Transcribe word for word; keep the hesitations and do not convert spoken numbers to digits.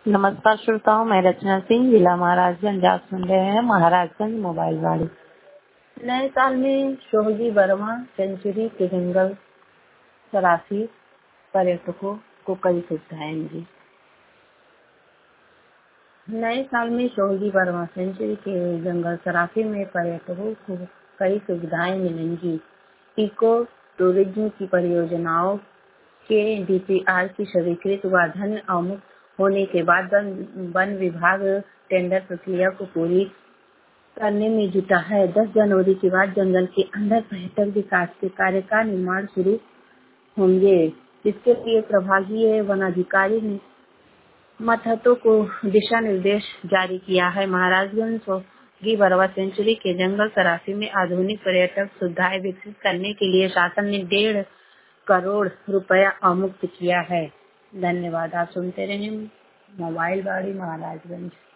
नमस्कार श्रोताओं, मैं रचना सिंह, जिला महाराजगंज। आप सुन रहे हैं महाराजगंज मोबाइल वाड़ी। नए साल में सोहगी वर्मा सेंचुरी के जंगल सराफी पर्यटकों को कई सुविधाएं मिली। नए साल में सोहगी वर्मा सेंचुरी के जंगल सराफी में पर्यटकों को कई सुविधाएं मिलेंगी। इको टूरिज्म की परियोजनाओं के डीपीआर की स्वीकृत व धन अवमुक्त होने के बाद वन विभाग टेंडर प्रक्रिया को पूरी करने में जुटा है। दस जनवरी के बाद जंगल के अंदर पर्यटक विकास के कार्य का निर्माण शुरू होंगे। इसके लिए प्रभागीय वनाधिकारी ने मतहतों को दिशा निर्देश जारी किया है। महाराजगंज सोहगी वर्मा सेंचुरी के जंगल सराफी में आधुनिक पर्यटक सुविधाएं विकसित करने के लिए शासन ने डेढ़ करोड़ रुपया अवमुक्त किया है। धन्यवाद। आप सुनते रहे मोबाइल वाड़ी महाराजगंज।